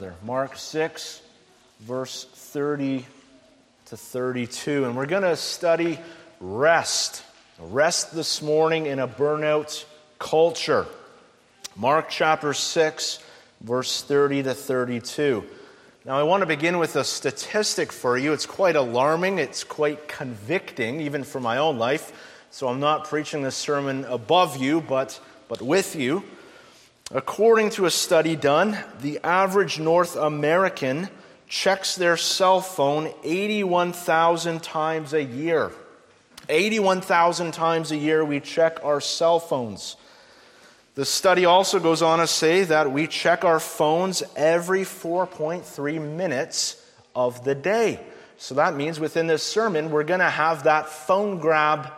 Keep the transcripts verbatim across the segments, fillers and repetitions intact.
Mark six, verse thirty to thirty-two. And we're going to study rest. Rest this morning in a burnout culture. Mark chapter six, verse thirty to thirty-two. Now I want to begin with a statistic for you. It's quite alarming. It's quite convicting, even for my own life. So I'm not preaching this sermon above you, but, but with you. According to a study done, the average North American checks their cell phone eighty-one thousand times a year. eighty-one thousand times a year we check our cell phones. The study also goes on to say that we check our phones every four point three minutes of the day. So that means within this sermon, we're going to have that phone grab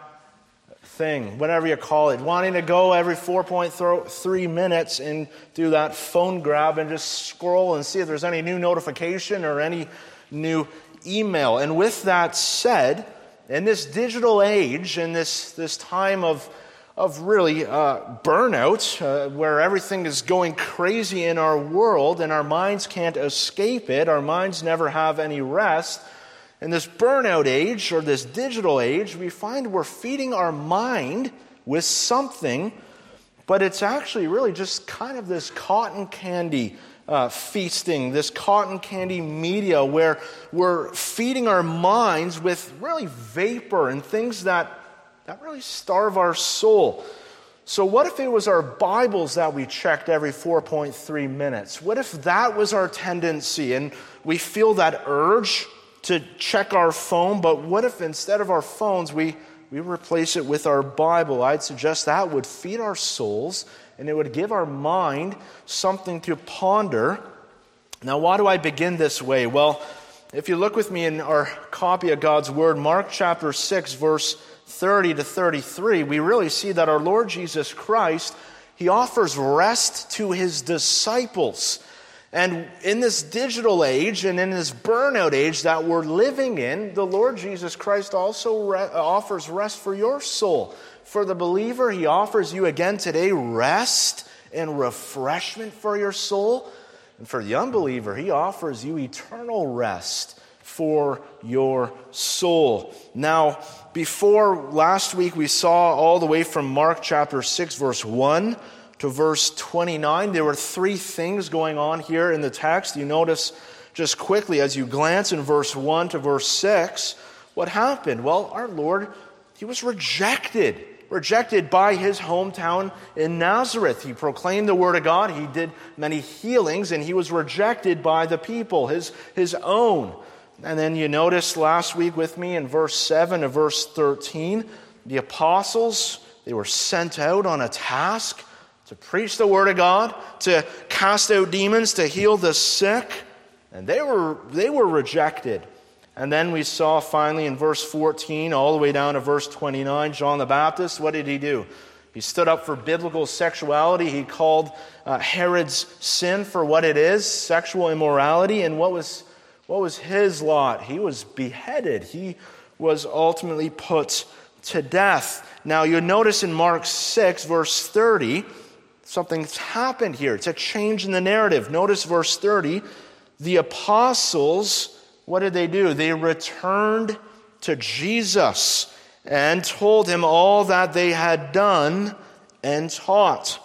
thing, whatever you call it, wanting to go every four point three minutes and do that phone grab and just scroll and see if there's any new notification or any new email. And with that said, in this digital age, in this, this time of, of really uh, burnout, uh, where everything is going crazy in our world and our minds can't escape it, our minds never have any rest, in this burnout age, or this digital age, we find we're feeding our mind with something, but it's actually really just kind of this cotton candy uh, feasting, this cotton candy media where we're feeding our minds with really vapor and things that, that really starve our soul. So what if it was our Bibles that we checked every four point three minutes? What if that was our tendency and we feel that urge to check our phone, but what if instead of our phones, we, we replace it with our Bible? I'd suggest that would feed our souls, and it would give our mind something to ponder. Now, why do I begin this way? Well, if you look with me in our copy of God's Word, Mark chapter six, verse thirty to thirty-three, we really see that our Lord Jesus Christ, He offers rest to His disciples. And in this digital age and in this burnout age that we're living in, the Lord Jesus Christ also re- offers rest for your soul. For the believer, He offers you again today rest and refreshment for your soul. And for the unbeliever, He offers you eternal rest for your soul. Now, before last week we saw all the way from Mark chapter six, verse one, to verse twenty-nine, there were three things going on here in the text. You notice just quickly as you glance in verse one to verse six, what happened? Well, our Lord, He was rejected. Rejected by His hometown in Nazareth. He proclaimed the Word of God. He did many healings, and He was rejected by the people, His, his own. And then you notice last week with me in verse seven to verse thirteen, the apostles, they were sent out on a task to preach the Word of God, to cast out demons, to heal the sick. And they were they were rejected. And then we saw finally in verse fourteen, all the way down to verse twenty-nine, John the Baptist, what did he do? He stood up for biblical sexuality. He called uh, Herod's sin for what it is, sexual immorality. And what was, what was his lot? He was beheaded. He was ultimately put to death. Now you notice in Mark six, verse thirty, something's happened here. It's a change in the narrative. Notice verse thirty. The apostles, what did they do? They returned to Jesus and told Him all that they had done and taught.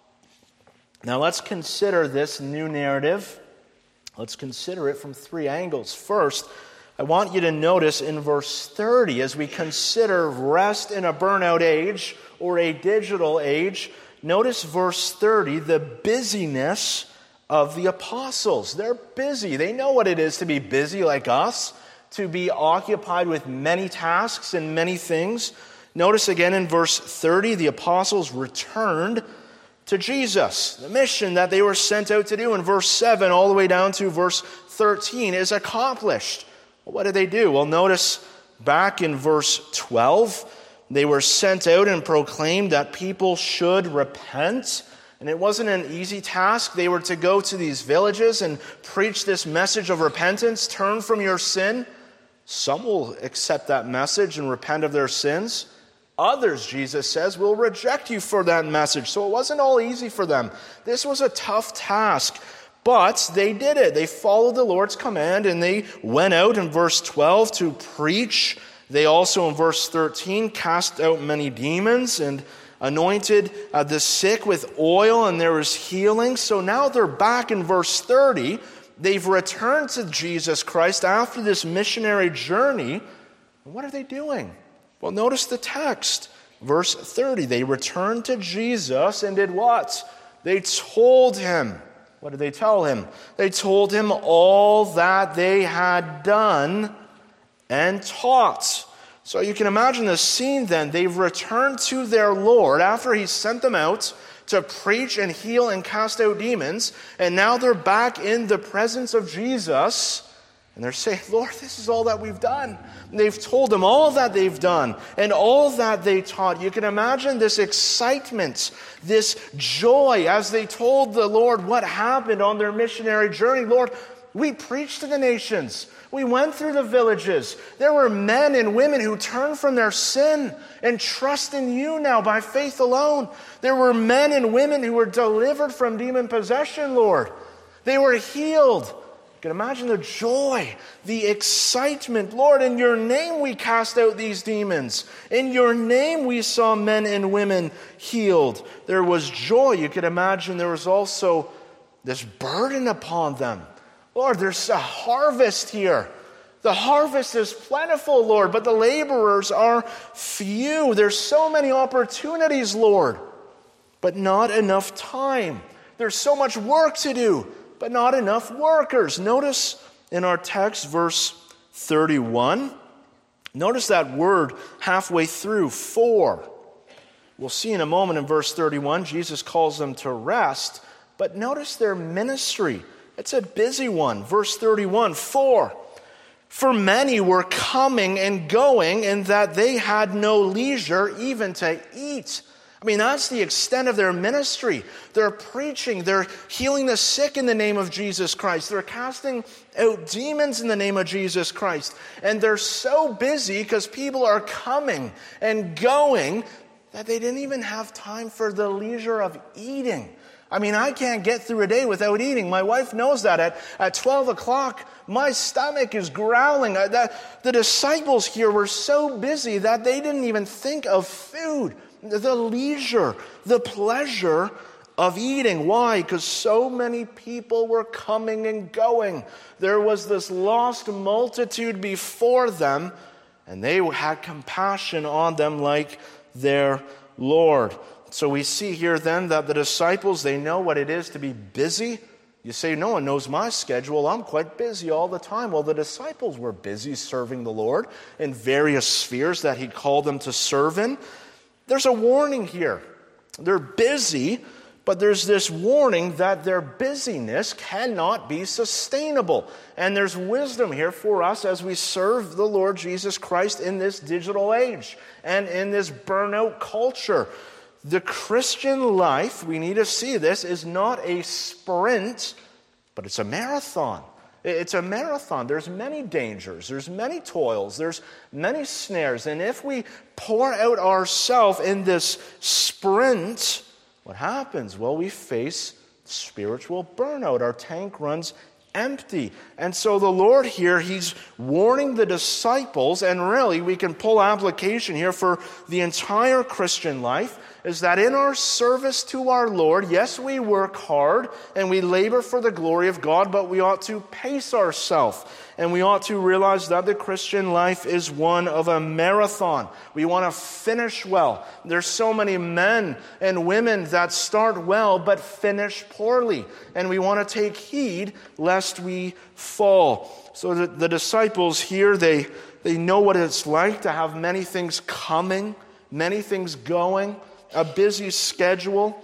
Now let's consider this new narrative. Let's consider it from three angles. First, I want you to notice in verse thirty, as we consider rest in a burnout age or a digital age, notice verse thirty, the busyness of the apostles. They're busy. They know what it is to be busy like us, to be occupied with many tasks and many things. Notice again in verse thirty, the apostles returned to Jesus. The mission that they were sent out to do in verse seven all the way down to verse thirteen is accomplished. Well, what did they do? Well, notice back in verse twelve, they were sent out and proclaimed that people should repent. And it wasn't an easy task. They were to go to these villages and preach this message of repentance. Turn from your sin. Some will accept that message and repent of their sins. Others, Jesus says, will reject you for that message. So it wasn't all easy for them. This was a tough task. But they did it. They followed the Lord's command, and they went out in verse twelve to preach. They also, in verse thirteen, cast out many demons and anointed uh, the sick with oil, and there was healing. So now they're back in verse thirty. They've returned to Jesus Christ after this missionary journey. What are they doing? Well, notice the text. Verse thirty, they returned to Jesus and did what? They told him. What did they tell him? They told him all that they had done and taught. So you can imagine the scene then. They've returned to their Lord after he sent them out to preach and heal and cast out demons. And now they're back in the presence of Jesus. And they're saying, Lord, this is all that we've done. And they've told him all that they've done and all that they taught. You can imagine this excitement, this joy as they told the Lord what happened on their missionary journey. Lord, we preached to the nations. We went through the villages. There were men and women who turned from their sin and trust in you now by faith alone. There were men and women who were delivered from demon possession, Lord. They were healed. You can imagine the joy, the excitement. Lord, in your name we cast out these demons. In your name we saw men and women healed. There was joy. You can imagine there was also this burden upon them. Lord, there's a harvest here. The harvest is plentiful, Lord, but the laborers are few. There's so many opportunities, Lord, but not enough time. There's so much work to do, but not enough workers. Notice in our text, verse thirty-one, notice that word halfway through, for. We'll see in a moment in verse thirty-one, Jesus calls them to rest, but notice their ministry. It's a busy one. Verse thirty-one, for. For many were coming and going, and that they had no leisure even to eat. I mean, that's the extent of their ministry. They're preaching. They're healing the sick in the name of Jesus Christ. They're casting out demons in the name of Jesus Christ. And they're so busy because people are coming and going that they didn't even have time for the leisure of eating. I mean, I can't get through a day without eating. My wife knows that. At, at twelve o'clock, my stomach is growling. Uh, that, the disciples here were so busy that they didn't even think of food. The leisure, the pleasure of eating. Why? Because so many people were coming and going. There was this lost multitude before them, and they had compassion on them like their Lord. So we see here then that the disciples, they know what it is to be busy. You say, no one knows my schedule. I'm quite busy all the time. Well, the disciples were busy serving the Lord in various spheres that he called them to serve in. There's a warning here. They're busy, but there's this warning that their busyness cannot be sustainable. And there's wisdom here for us as we serve the Lord Jesus Christ in this digital age and in this burnout culture. The Christian life, we need to see this, is not a sprint, but it's a marathon. It's a marathon. There's many dangers. There's many toils. There's many snares. And if we pour out ourselves in this sprint, what happens? Well, we face spiritual burnout. Our tank runs empty. And so the Lord here, he's warning the disciples, and really we can pull application here for the entire Christian life, is that in our service to our Lord, yes, we work hard and we labor for the glory of God, but we ought to pace ourselves. And we ought to realize that the Christian life is one of a marathon. We want to finish well. There's so many men and women that start well but finish poorly. And we want to take heed lest we fall. So the, the disciples here, they, they know what it's like to have many things coming, many things going, a busy schedule.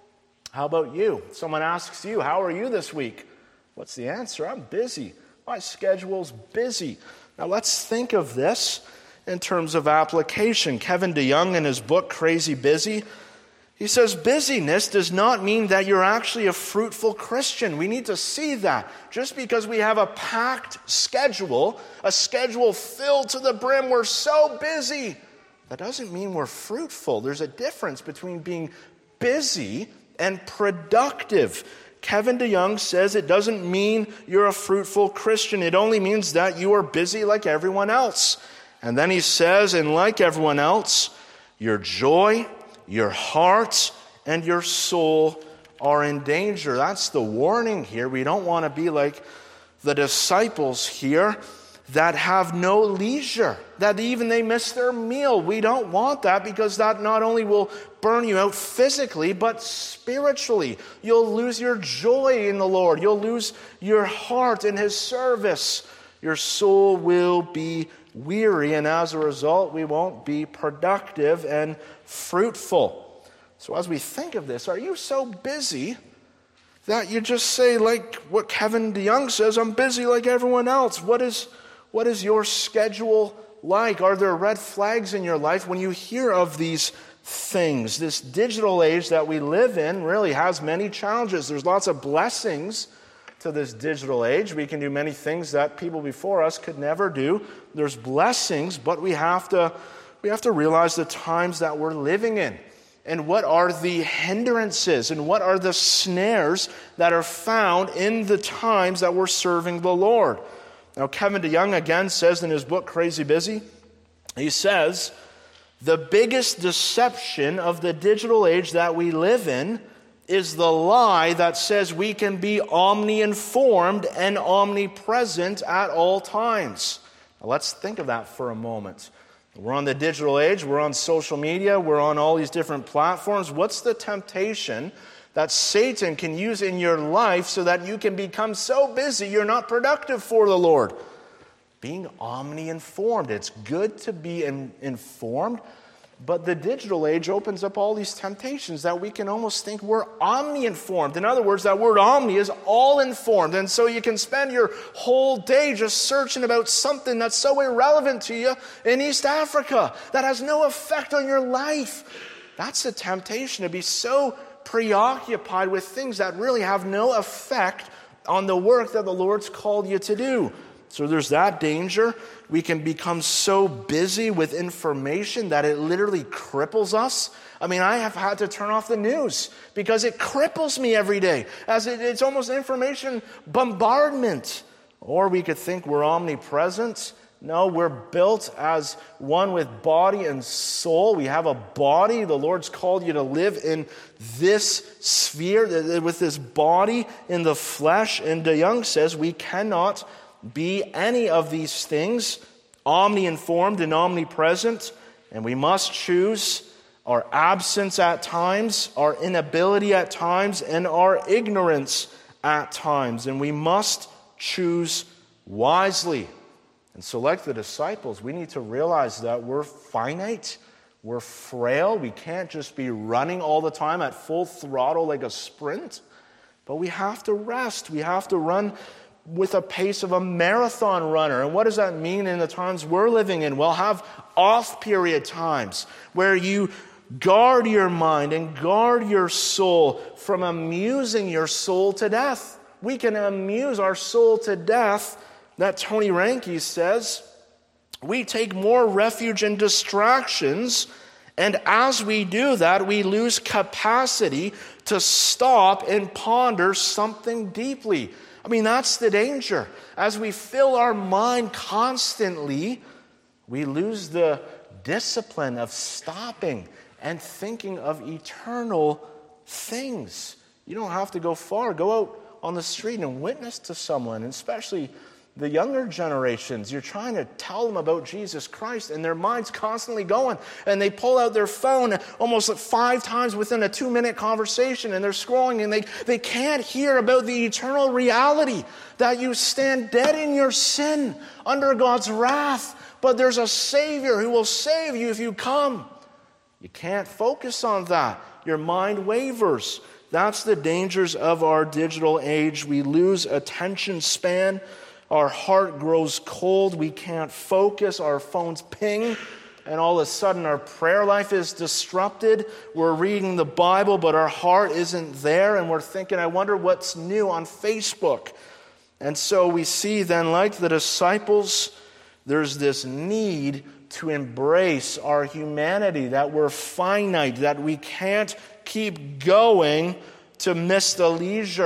How about you? Someone asks you, how are you this week? What's the answer? I'm busy. My schedule's busy. Now let's think of this in terms of application. Kevin DeYoung, in his book, Crazy Busy, he says, busyness does not mean that you're actually a fruitful Christian. We need to see that. Just because we have a packed schedule, a schedule filled to the brim, we're so busy, that doesn't mean we're fruitful. There's a difference between being busy and productive. Kevin DeYoung says it doesn't mean you're a fruitful Christian. It only means that you are busy like everyone else. And then he says, and like everyone else, your joy, your heart, and your soul are in danger. That's the warning here. We don't want to be like the disciples here that have no leisure, that even they miss their meal. We don't want that, because that not only will burn you out physically, but spiritually. You'll lose your joy in the Lord. You'll lose your heart in His service. Your soul will be weary, and as a result, we won't be productive and fruitful. So as we think of this, are you so busy that you just say, like what Kevin DeYoung says, I'm busy like everyone else? What is What is your schedule like? Are there red flags in your life when you hear of these things? This digital age that we live in really has many challenges. There's lots of blessings to this digital age. We can do many things that people before us could never do. There's blessings, but we have to we have to realize the times that we're living in. And what are the hindrances and what are the snares that are found in the times that we're serving the Lord? Now, Kevin DeYoung again says in his book, Crazy Busy, he says, the biggest deception of the digital age that we live in is the lie that says we can be omni-informed and omnipresent at all times. Now, let's think of that for a moment. We're on the digital age, we're on social media, we're on all these different platforms. What's the temptation that Satan can use in your life so that you can become so busy you're not productive for the Lord? Being omni-informed. It's good to be in, informed, but the digital age opens up all these temptations that we can almost think we're omni-informed. In other words, that word omni is all-informed, and so you can spend your whole day just searching about something that's so irrelevant to you in East Africa that has no effect on your life. That's a temptation, to be so preoccupied with things that really have no effect on the work that the Lord's called you to do. So there's that danger. We can become so busy with information that it literally cripples us. I mean, I have had to turn off the news because it cripples me every day, as it, it's almost information bombardment. Or we could think we're omnipresent. No, we're built as one with body and soul. We have a body. The Lord's called you to live in this sphere, with this body in the flesh. And DeYoung says we cannot be any of these things, omni-informed and omnipresent, and we must choose our absence at times, our inability at times, and our ignorance at times. And we must choose wisely. And so like the disciples, we need to realize that we're finite, we're frail, we can't just be running all the time at full throttle like a sprint, but we have to rest, we have to run with a pace of a marathon runner. And what does that mean in the times we're living in? Well, have off-period times where you guard your mind and guard your soul from amusing your soul to death. We can amuse our soul to death. That Tony Reinke says, we take more refuge in distractions, and as we do that, we lose capacity to stop and ponder something deeply. I mean, that's the danger. As we fill our mind constantly, we lose the discipline of stopping and thinking of eternal things. You don't have to go far. Go out on the street and witness to someone, especially the younger generations. You're trying to tell them about Jesus Christ, and their mind's constantly going, and they pull out their phone almost like five times within a two-minute conversation, and they're scrolling, and they, they can't hear about the eternal reality that you stand dead in your sin under God's wrath, but there's a Savior who will save you if you come. You can't focus on that. Your mind wavers. That's the dangers of our digital age. We lose attention span. Our heart grows cold. We can't focus. Our phones ping. And all of a sudden our prayer life is disrupted. We're reading the Bible, but our heart isn't there. And we're thinking, I wonder what's new on Facebook. And so we see then, like the disciples, there's this need to embrace our humanity, that we're finite, that we can't keep going to miss the leisure.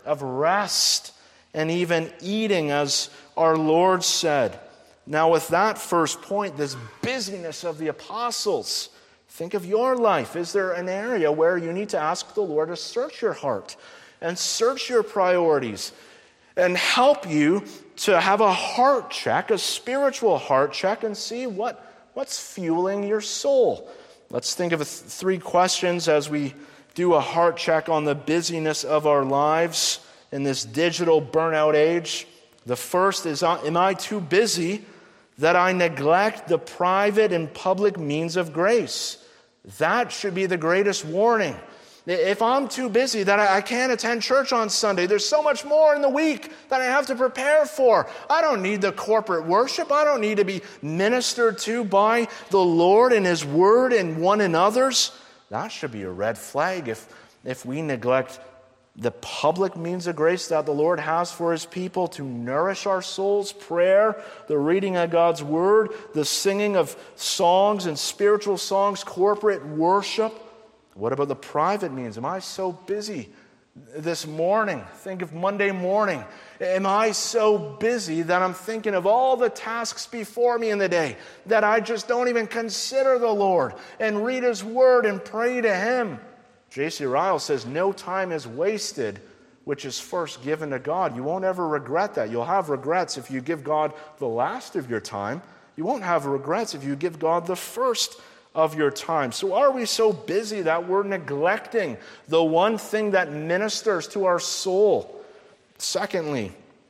of rest and even eating, as our Lord said. Now, with that first point, this busyness of the apostles, think of your life. Is there an area where you need to ask the Lord to search your heart and search your priorities and help you to have a heart check, a spiritual heart check, and see what, what's fueling your soul? Let's think of th- three questions as we do a heart check on the busyness of our lives in this digital burnout age. The first is, am I too busy that I neglect the private and public means of grace? That should be the greatest warning. If I'm too busy that I can't attend church on Sunday, there's so much more in the week that I have to prepare for. I don't need the corporate worship. I don't need to be ministered to by the Lord and His Word and one another's. That should be a red flag if, if we neglect the public means of grace that the Lord has for His people to nourish our souls, prayer, the reading of God's Word, the singing of songs and spiritual songs, corporate worship. What about the private means? Am I so busy this morning? Think of Monday morning. Am I so busy that I'm thinking of all the tasks before me in the day that I just don't even consider the Lord and read His Word and pray to Him? J C Ryle says, no time is wasted which is first given to God. You won't ever regret that. You'll have regrets if you give God the last of your time. You won't have regrets if you give God the first of your time. So are we so busy that we're neglecting the one thing that ministers to our soul? Secondly,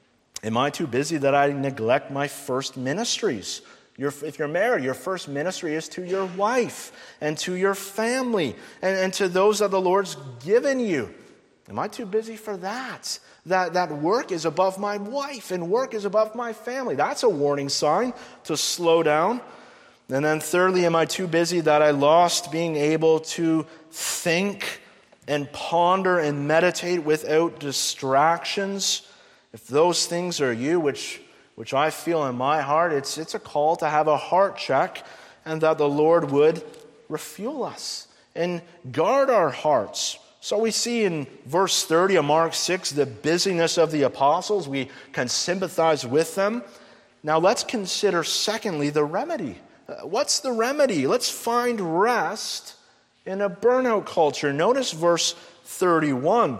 am I too busy that I neglect my first ministries? Your, if you're married, your first ministry is to your wife and to your family and, and to those that the Lord's given you. Am I too busy for that? That that work is above my wife and work is above my family. That's a warning sign to slow down. And then thirdly, am I too busy that I lost being able to think and ponder and meditate without distractions? If those things are you, which which I feel in my heart, it's it's a call to have a heart check and that the Lord would refuel us and guard our hearts. So we see in verse thirty of Mark six the busyness of the apostles. We can sympathize with them. Now let's consider secondly the remedy. What's the remedy? Let's find rest in a burnout culture. Notice verse thirty-one.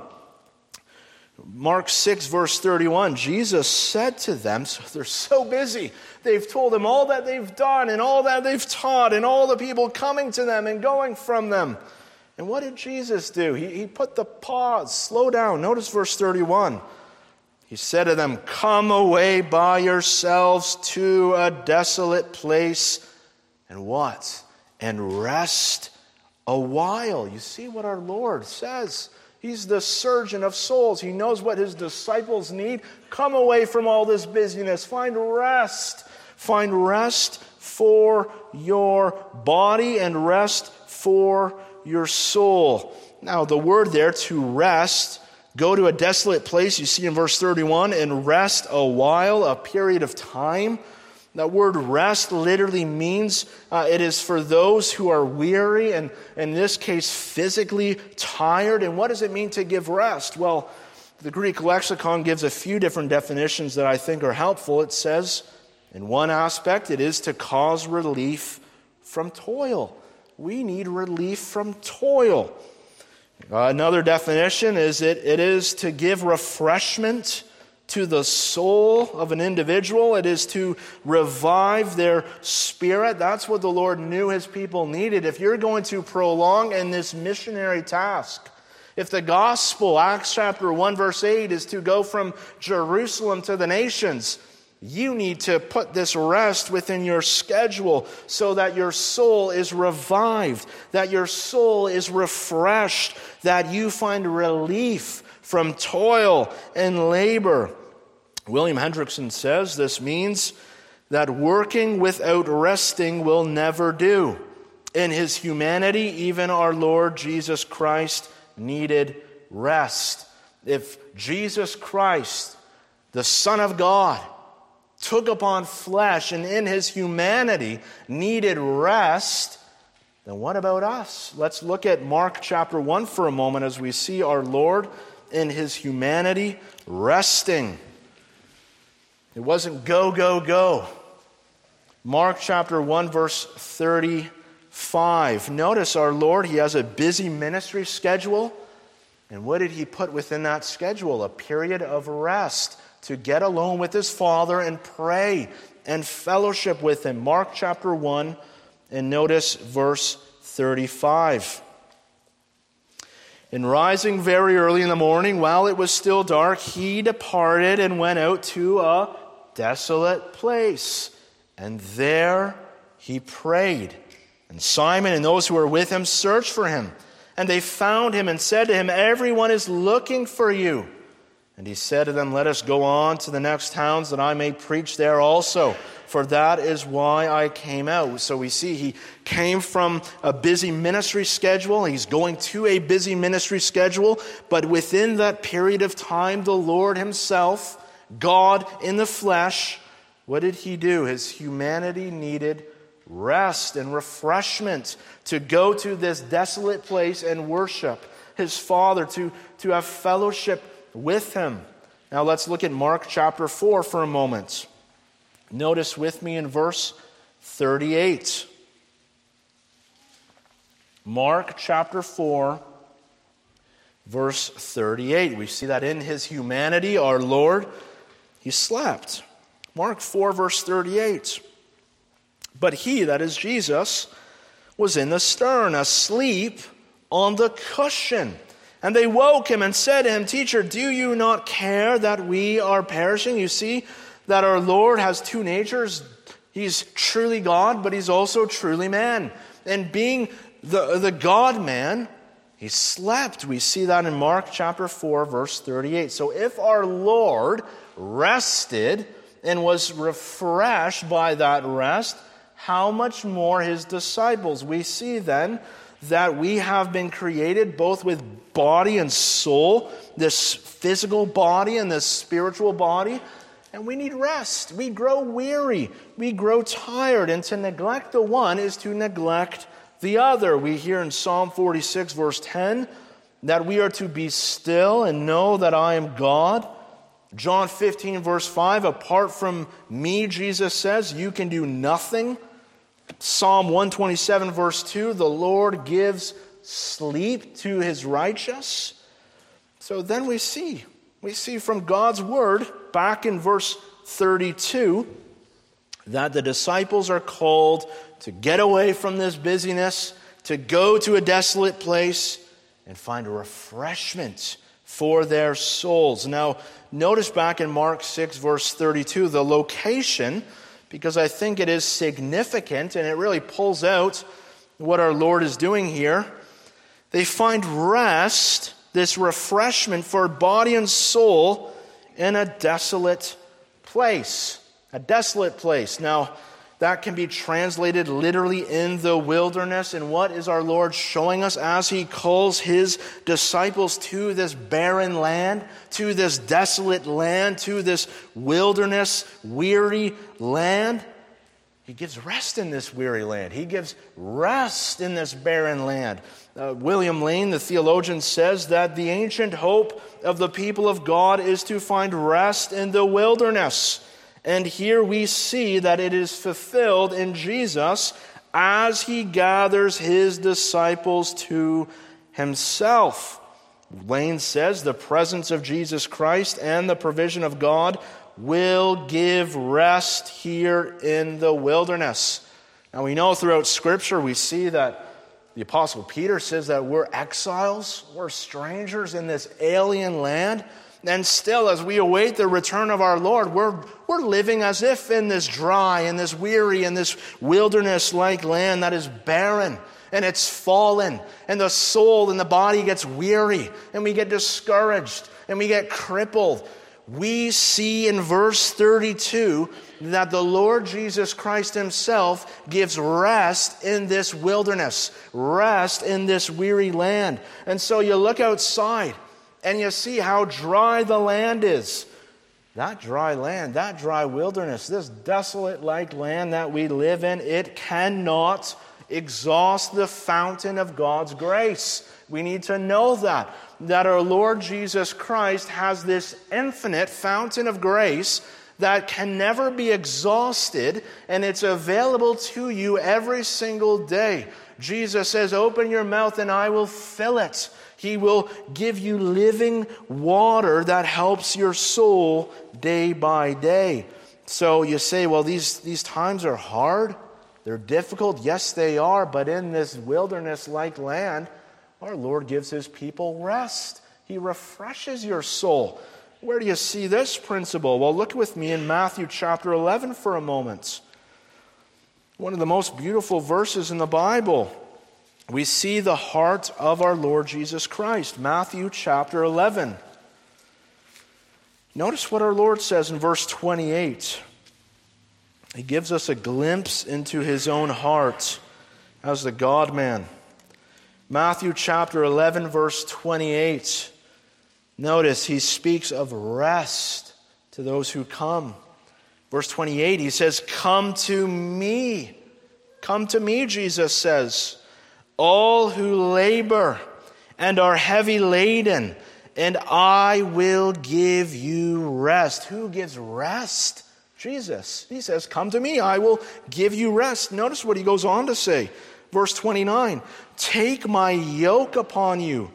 Mark six, verse thirty-one, Jesus said to them, so they're so busy. They've told him all that they've done and all that they've taught and all the people coming to them and going from them. And what did Jesus do? He, he put the pause, slow down. Notice verse thirty-one. He said to them, come away by yourselves to a desolate place and what? And rest a while. You see what our Lord says. He's the surgeon of souls. He knows what His disciples need. Come away from all this busyness. Find rest. Find rest for your body and rest for your soul. Now, the word there, to rest, go to a desolate place, you see in verse thirty-one, and rest a while, a period of time. That word rest literally means uh, it is for those who are weary and, in this case, physically tired. And what does it mean to give rest? Well, the Greek lexicon gives a few different definitions that I think are helpful. It says, in one aspect, it is to cause relief from toil. We need relief from toil. Uh, another definition is it, it is to give refreshment to the soul of an individual. It is to revive their spirit. That's what the Lord knew His people needed. If you're going to prolong in this missionary task, if the gospel, Acts chapter one, verse eight, is to go from Jerusalem to the nations, you need to put this rest within your schedule so that your soul is revived, that your soul is refreshed, that you find relief from toil and labor. William Hendrickson says this means that working without resting will never do. In His humanity, even our Lord Jesus Christ needed rest. If Jesus Christ, the Son of God, took upon flesh and in His humanity needed rest, then what about us? Let's look at Mark chapter one for a moment as we see our Lord in his humanity, resting. It wasn't go, go, go. Mark chapter one, verse thirty-five. Notice our Lord, he has a busy ministry schedule. And what did he put within that schedule? A period of rest to get alone with his Father and pray and fellowship with him. Mark chapter one, and notice verse thirty-five. And rising very early in the morning, while it was still dark, he departed and went out to a desolate place. And there he prayed. And Simon and those who were with him searched for him. And they found him and said to him, "Everyone is looking for you." And he said to them, "Let us go on to the next towns, that I may preach there also. For that is why I came out." So we see he came from a busy ministry schedule. He's going to a busy ministry schedule. But within that period of time, the Lord himself, God in the flesh, what did he do? His humanity needed rest and refreshment to go to this desolate place and worship his Father, to, to have fellowship with him. Now let's look at Mark chapter four for a moment. Notice with me in verse thirty-eight. Mark chapter four, verse thirty-eight. We see that in his humanity, our Lord, he slept. Mark four, verse thirty-eight. But he, that is Jesus, was in the stern, asleep on the cushion. And they woke him and said to him, "Teacher, do you not care that we are perishing?" You see that our Lord has two natures. He's truly God, but he's also truly man. And being the, the God-man, he slept. We see that in Mark chapter four, verse thirty-eight. So if our Lord rested and was refreshed by that rest, how much more his disciples? We see then that we have been created both with body and soul, this physical body and this spiritual body, and we need rest. We grow weary. We grow tired, and to neglect the one is to neglect the other. We hear in Psalm forty-six, verse ten, that we are to be still and know that I am God. John fifteen, verse five, apart from me, Jesus says, you can do nothing. Psalm one twenty-seven, verse two, the Lord gives sleep to his righteous. So then we see, we see from God's word, back in verse thirty-two, that the disciples are called to get away from this busyness, to go to a desolate place and find a refreshment for their souls. Now, notice back in Mark six, verse thirty-two, the location, because I think it is significant and it really pulls out what our Lord is doing here. They find rest, this refreshment for body and soul, in a desolate place. A desolate place. Now, that can be translated literally in the wilderness. And what is our Lord showing us as he calls his disciples to this barren land, to this desolate land, to this wilderness, weary land? He gives rest in this weary land. He gives rest in this barren land. Uh, William Lane, the theologian, says that the ancient hope of the people of God is to find rest in the wilderness. And here we see that it is fulfilled in Jesus as he gathers his disciples to himself. Lane says the presence of Jesus Christ and the provision of God will give rest here in the wilderness. Now we know throughout Scripture we see that the Apostle Peter says that we're exiles, we're strangers in this alien land. And still, as we await the return of our Lord, we're, we're living as if in this dry, in this weary, in this wilderness-like land that is barren, and it's fallen, and the soul and the body gets weary, and we get discouraged, and we get crippled. We see in verse thirty-two that the Lord Jesus Christ himself gives rest in this wilderness, rest in this weary land. And so you look outside, and you see how dry the land is. That dry land, that dry wilderness, this desolate-like land that we live in, it cannot exhaust the fountain of God's grace. We need to know that, that our Lord Jesus Christ has this infinite fountain of grace that can never be exhausted, and it's available to you every single day. Jesus says, open your mouth and I will fill it. He will give you living water that helps your soul day by day. So you say, well, these, these times are hard. They're difficult. Yes, they are. But in this wilderness-like land, our Lord gives his people rest. He refreshes your soul. Where do you see this principle? Well, look with me in Matthew chapter eleven for a moment. One of the most beautiful verses in the Bible. We see the heart of our Lord Jesus Christ. Matthew chapter eleven. Notice what our Lord says in verse twenty-eight. He gives us a glimpse into his own heart as the God-man. Matthew chapter eleven, verse twenty-eight. Notice he speaks of rest to those who come. Verse twenty-eight, he says, come to me. Come to me, Jesus says, all who labor and are heavy laden, and I will give you rest. Who gives rest? Jesus. He says, come to me, I will give you rest. Notice what he goes on to say. Verse twenty-nine, take my yoke upon you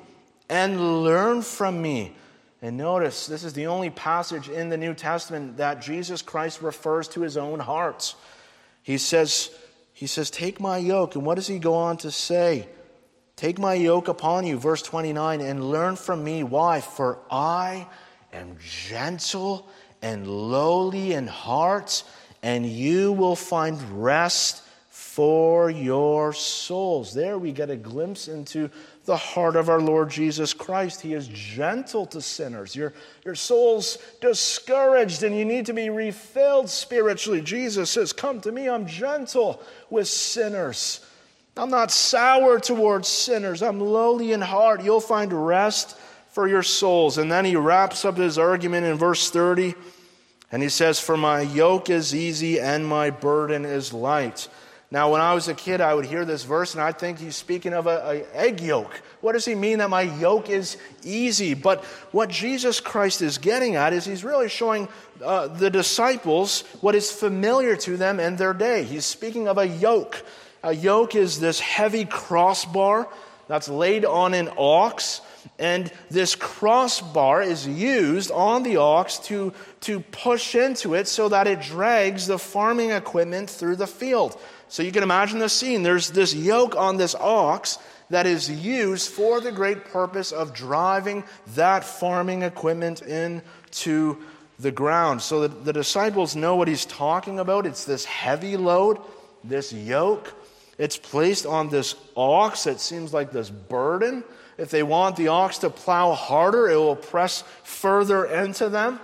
and learn from me. And notice, this is the only passage in the New Testament that Jesus Christ refers to his own heart. He says, he says, take my yoke. And what does he go on to say? Take my yoke upon you, verse twenty-nine, and learn from me. Why? For I am gentle and lowly in heart, and you will find rest for your souls. There we get a glimpse into the heart of our Lord Jesus Christ. He is gentle to sinners. Your, your soul's discouraged and you need to be refilled spiritually. Jesus says, come to me, I'm gentle with sinners. I'm not sour towards sinners. I'm lowly in heart. You'll find rest for your souls. And then he wraps up his argument in verse thirty. And he says, for my yoke is easy and my burden is light. Now, when I was a kid, I would hear this verse and I'd think he's speaking of an egg yolk. What does he mean that my yoke is easy? But what Jesus Christ is getting at is he's really showing uh, the disciples what is familiar to them in their day. He's speaking of a yoke. A yoke is this heavy crossbar that's laid on an ox. And this crossbar is used on the ox to, to push into it so that it drags the farming equipment through the field. So you can imagine the scene. There's this yoke on this ox that is used for the great purpose of driving that farming equipment into the ground. So that the disciples know what he's talking about. It's this heavy load, this yoke. It's placed on this ox. It seems like this burden. If they want the ox to plow harder, it will press further into them.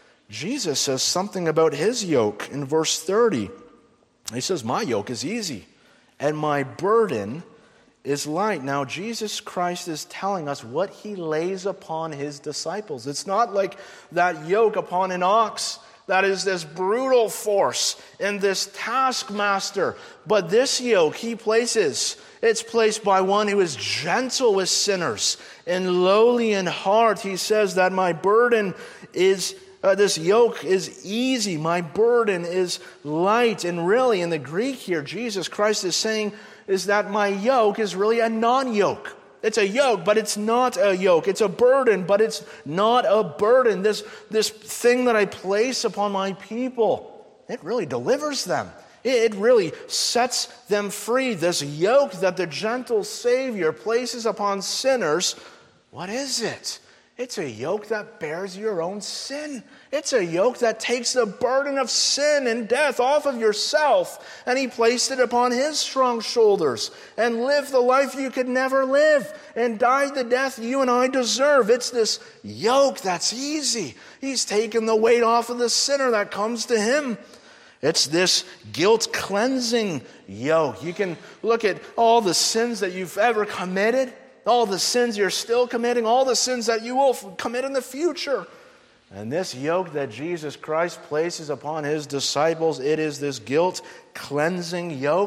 Jesus says something about his yoke in verse thirty. He says, my yoke is easy and my burden is light. Now, Jesus Christ is telling us what he lays upon his disciples. It's not like that yoke upon an ox that is this brutal force and this taskmaster. But this yoke he places, it's placed by one who is gentle with sinners and lowly in heart. He says that my burden is Uh, this yoke is easy. My burden is light. And really, in the Greek here, Jesus Christ is saying is that my yoke is really a non-yoke. It's a yoke, but it's not a yoke. It's a burden, but it's not a burden. This, this thing that I place upon my people, it really delivers them. It really sets them free. This yoke that the gentle Savior places upon sinners, what is it? It's a yoke that bears your own sin. It's a yoke that takes the burden of sin and death off of yourself, and he placed it upon his strong shoulders and lived the life you could never live and died the death you and I deserve. It's this yoke that's easy. He's taken the weight off of the sinner that comes to him. It's this guilt-cleansing yoke. You can look at all the sins that you've ever committed, all the sins you're still committing, all the sins that you will commit in the future. And this yoke that Jesus Christ places upon his disciples, it is this guilt-cleansing yoke.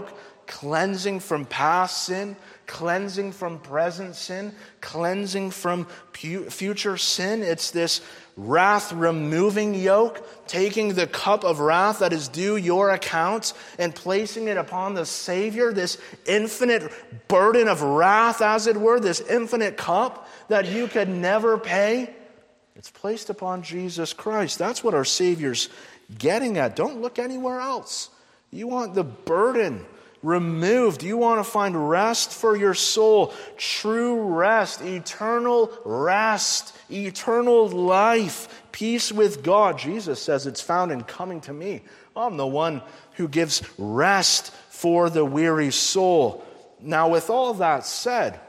cleansing from past sin, cleansing from present sin, cleansing from pu- future sin. It's this wrath-removing yoke, taking the cup of wrath that is due your account and placing it upon the Savior, this infinite burden of wrath, as it were, this infinite cup that you could never pay. It's placed upon Jesus Christ. That's what our Savior's getting at. Don't look anywhere else. You want the burden removed. You want to find rest for your soul, true rest, eternal rest, eternal life, peace with God. Jesus says it's found in coming to me. I'm the one who gives rest for the weary soul. Now, with all that said,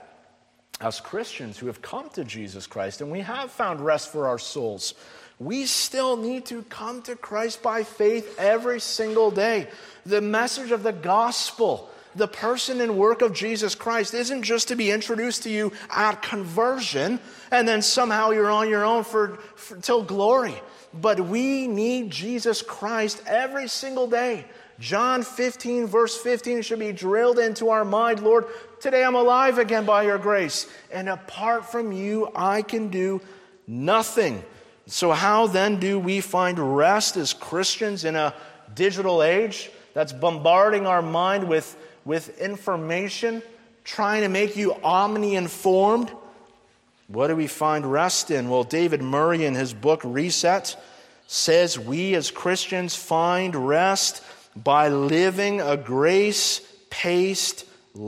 as Christians who have come to Jesus Christ and we have found rest for our souls, we still need to come to Christ by faith every single day. The message of the gospel, the person and work of Jesus Christ, isn't just to be introduced to you at conversion and then somehow you're on your own for, for till glory. But we need Jesus Christ every single day. John fifteen, verse fifteen should be drilled into our mind. Lord, today I'm alive again by your grace, and apart from you, I can do nothing. So how then do we find rest as Christians in a digital age that's bombarding our mind with, with information, trying to make you omni-informed? What do we find rest in? Well, David Murray in his book Reset says we as Christians find rest by living a grace-paced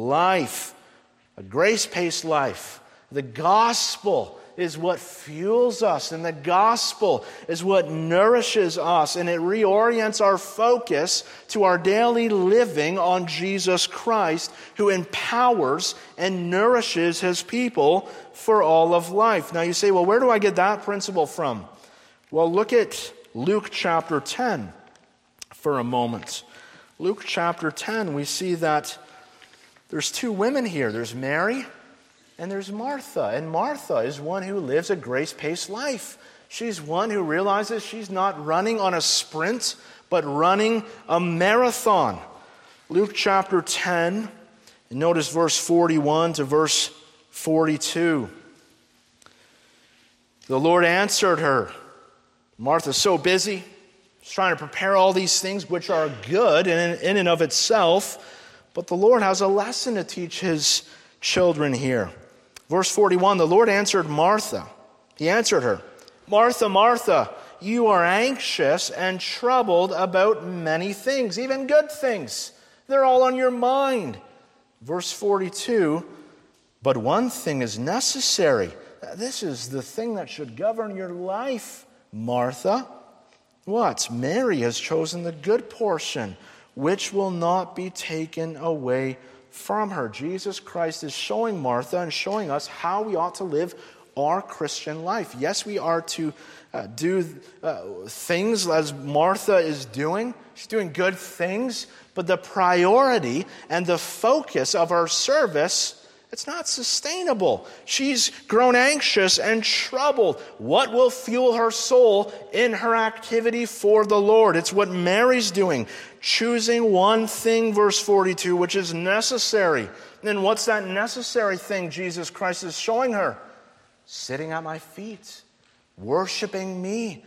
life. A grace-paced life. The gospel is what fuels us, and the gospel is what nourishes us, and it reorients our focus to our daily living on Jesus Christ, who empowers and nourishes his people for all of life. Now you say, well, where do I get that principle from? Well, look at Luke chapter ten for a moment. Luke chapter ten, we see that there's two women here. There's Mary and there's Martha. And Martha is one who lives a grace-paced life. She's one who realizes she's not running on a sprint, but running a marathon. Luke chapter ten, and notice verse forty-one to verse forty-two. The Lord answered her. Martha's so busy. She's trying to prepare all these things which are good in, in and of itself. But the Lord has a lesson to teach his children here. Verse forty-one, the Lord answered Martha. He answered her, Martha, Martha, you are anxious and troubled about many things, even good things. They're all on your mind. Verse forty-two, but one thing is necessary. This is the thing that should govern your life, Martha. What? Mary has chosen the good portion, which will not be taken away from her. Jesus Christ is showing Martha and showing us how we ought to live our Christian life. Yes, we are to uh, do uh, things as Martha is doing. She's doing good things, but the priority and the focus of our service, it's not sustainable. She's grown anxious and troubled. What will fuel her soul in her activity for the Lord? It's what Mary's doing. Choosing one thing, verse forty-two, which is necessary. And what's that necessary thing Jesus Christ is showing her? Sitting at my feet, worshiping me.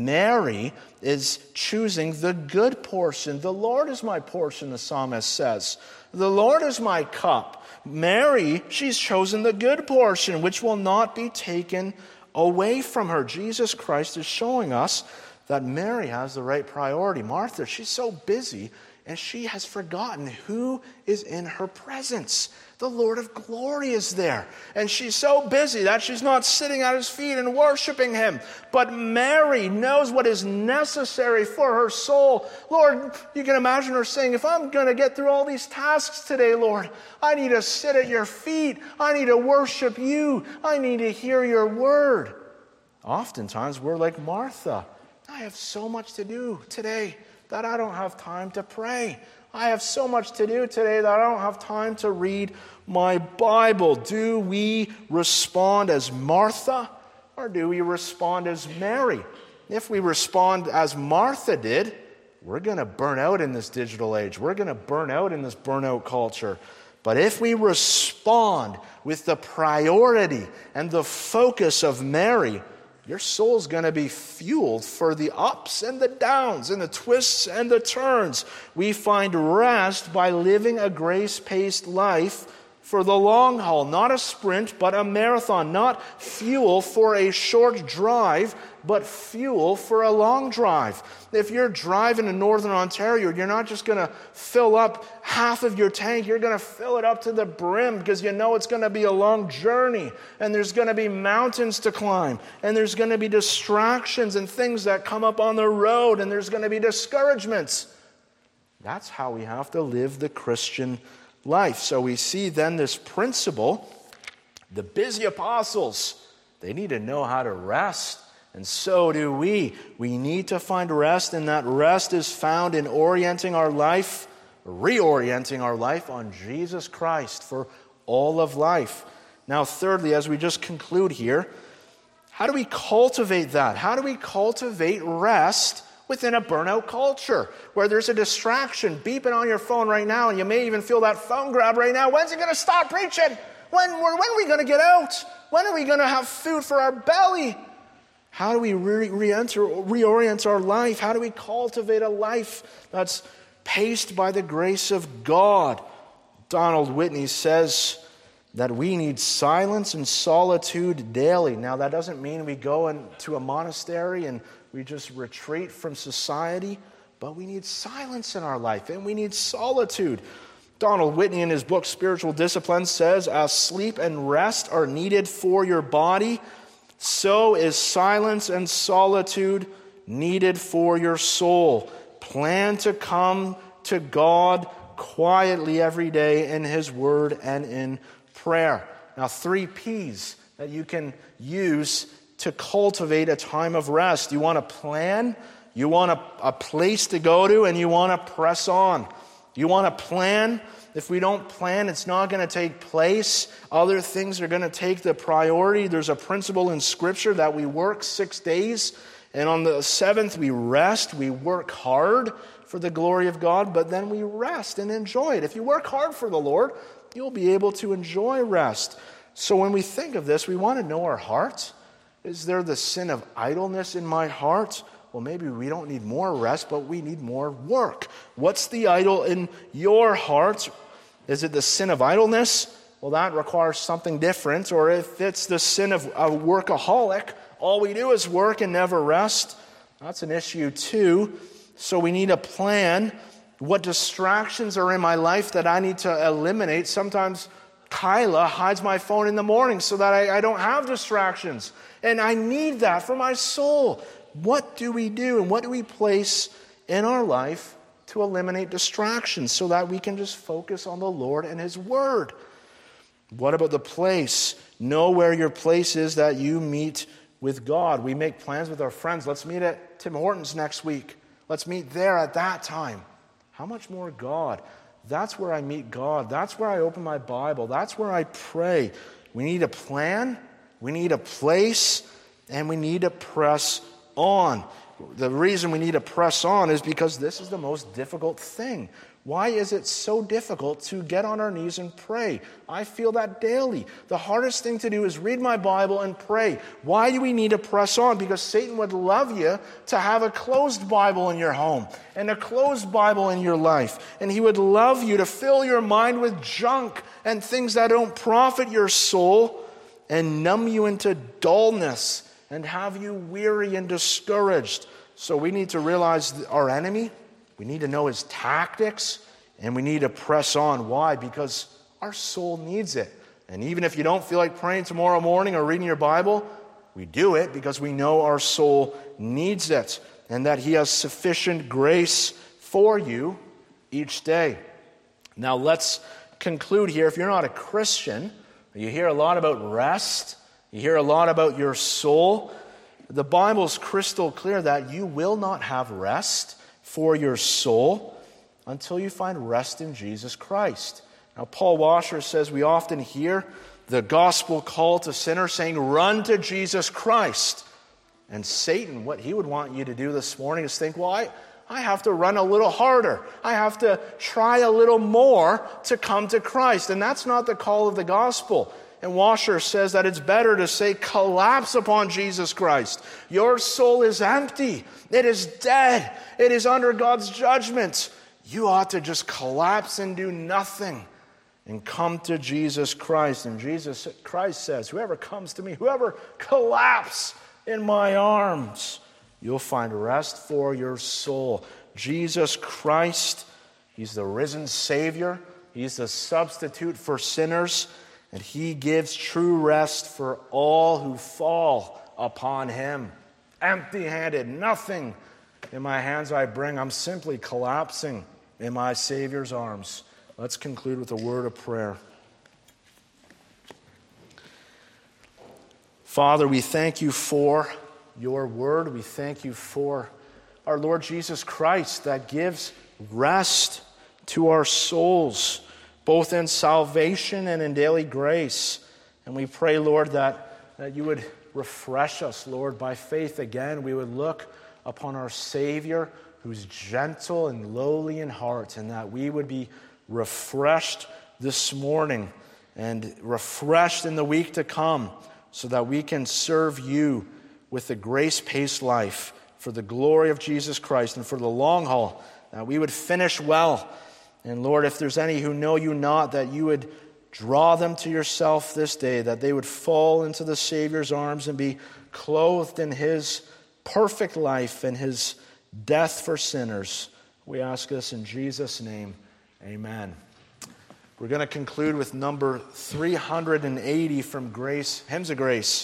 Mary is choosing the good portion. The Lord is my portion, the psalmist says. The Lord is my cup. Mary, she's chosen the good portion, which will not be taken away from her. Jesus Christ is showing us that Mary has the right priority. Martha, she's so busy, and she has forgotten who is in her presence. The Lord of glory is there. And she's so busy that she's not sitting at his feet and worshiping him. But Mary knows what is necessary for her soul. Lord, you can imagine her saying, if I'm going to get through all these tasks today, Lord, I need to sit at your feet. I need to worship you. I need to hear your word. Oftentimes, we're like Martha. I have so much to do today that I don't have time to pray. I have so much to do today that I don't have time to read my Bible. Do we respond as Martha, or do we respond as Mary? If we respond as Martha did, we're going to burn out in this digital age. We're going to burn out in this burnout culture. But if we respond with the priority and the focus of Mary, your soul's going to be fueled for the ups and the downs and the twists and the turns. We find rest by living a grace-paced life for the long haul, not a sprint, but a marathon, not fuel for a short drive, but fuel for a long drive. If you're driving in Northern Ontario, you're not just going to fill up half of your tank, you're going to fill it up to the brim because you know it's going to be a long journey, and there's going to be mountains to climb, and there's going to be distractions and things that come up on the road, and there's going to be discouragements. That's how we have to live the Christian life. So we see then this principle. The busy apostles, they need to know how to rest. And so do we. We need to find rest, and that rest is found in orienting our life, reorienting our life on Jesus Christ for all of life. Now, thirdly, as we just conclude here, how do we cultivate that? How do we cultivate rest within a burnout culture where there's a distraction beeping on your phone right now, and you may even feel that phone grab right now? When's it going to stop preaching? When, when are we going to get out? When are we going to have food for our belly? How do we re- re-enter, reorient our life? How do we cultivate a life that's paced by the grace of God? Donald Whitney says that we need silence and solitude daily. Now, that doesn't mean we go into a monastery and we just retreat from society, but we need silence in our life, and we need solitude. Donald Whitney, in his book Spiritual Discipline, says, as sleep and rest are needed for your body, so is silence and solitude needed for your soul. Plan to come to God quietly every day in His Word and in prayer. Now, three P's that you can use to cultivate a time of rest. You want a plan, you want a, a place to go to, and you want to press on. You want a plan. If we don't plan, it's not going to take place. Other things are going to take the priority. There's a principle in Scripture that we work six days, and on the seventh we rest. We work hard for the glory of God, but then we rest and enjoy it. If you work hard for the Lord, you'll be able to enjoy rest. So when we think of this, we want to know our heart. Is there the sin of idleness in my heart? Well, maybe we don't need more rest, but we need more work. What's the idol in your heart? Is it the sin of idleness? Well, that requires something different. Or if it's the sin of a workaholic, all we do is work and never rest, that's an issue too. So we need a plan. What distractions are in my life that I need to eliminate? Sometimes Kyla hides my phone in the morning so that I, I don't have distractions. And I need that for my soul. What do we do, and what do we place in our life to eliminate distractions so that we can just focus on the Lord and His Word? What about the place? Know where your place is that you meet with God. We make plans with our friends. Let's meet at Tim Hortons next week. Let's meet there at that time. How much more God? That's where I meet God. That's where I open my Bible. That's where I pray. We need a plan. We need a place. And we need to press on. The reason we need to press on is because this is the most difficult thing. Why is it so difficult to get on our knees and pray? I feel that daily. The hardest thing to do is read my Bible and pray. Why do we need to press on? Because Satan would love you to have a closed Bible in your home and a closed Bible in your life. And he would love you to fill your mind with junk and things that don't profit your soul and numb you into dullness and have you weary and discouraged. So we need to realize our enemy. We need to know his tactics, and we need to press on. Why? Because our soul needs it. And even if you don't feel like praying tomorrow morning or reading your Bible, we do it because we know our soul needs it and that he has sufficient grace for you each day. Now let's conclude here. If you're not a Christian, you hear a lot about rest, you hear a lot about your soul. The Bible's crystal clear that you will not have rest for your soul until you find rest in Jesus Christ. Now, Paul Washer says we often hear the gospel call to sinners saying, run to Jesus Christ. And Satan, what he would want you to do this morning is think, well, I, I have to run a little harder. I have to try a little more to come to Christ. And that's not the call of the gospel. And Washer says that it's better to say, collapse upon Jesus Christ. Your soul is empty. It is dead. It is under God's judgment. You ought to just collapse and do nothing and come to Jesus Christ. And Jesus Christ says, whoever comes to me, whoever collapses in my arms, you'll find rest for your soul. Jesus Christ, he's the risen Savior. He's the substitute for sinners. And he gives true rest for all who fall upon him. Empty-handed, nothing in my hands I bring. I'm simply collapsing in my Savior's arms. Let's conclude with a word of prayer. Father, we thank you for your word. We thank you for our Lord Jesus Christ that gives rest to our souls, both in salvation and in daily grace. And we pray, Lord, that, that you would refresh us, Lord, by faith again. We would look upon our Savior, who's gentle and lowly in heart, and that we would be refreshed this morning and refreshed in the week to come, so that we can serve you with a grace-paced life for the glory of Jesus Christ and for the long haul, that we would finish well. And Lord, if there's any who know you not, that you would draw them to yourself this day, that they would fall into the Savior's arms and be clothed in his perfect life and his death for sinners. We ask this in Jesus' name. Amen. We're going to conclude with number three hundred eighty from Grace, Hymns of Grace.